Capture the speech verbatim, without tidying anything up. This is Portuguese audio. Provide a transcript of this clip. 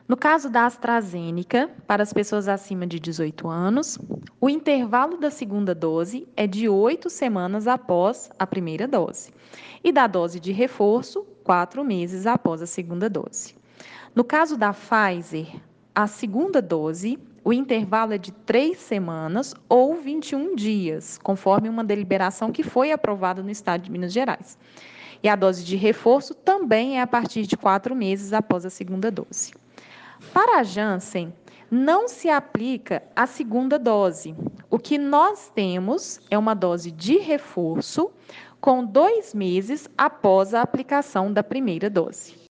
No caso da AstraZeneca, para as pessoas acima de dezoito anos, o intervalo da segunda dose é de oito semanas após a primeira dose, e da dose de reforço, quatro meses após a segunda dose. No caso da Pfizer, a segunda dose, o intervalo é de três semanas ou vinte e um dias, conforme uma deliberação que foi aprovada no Estado de Minas Gerais. E a dose de reforço também é a partir de quatro meses após a segunda dose. Para a Janssen, não se aplica a segunda dose. O que nós temos é uma dose de reforço com dois meses após a aplicação da primeira dose.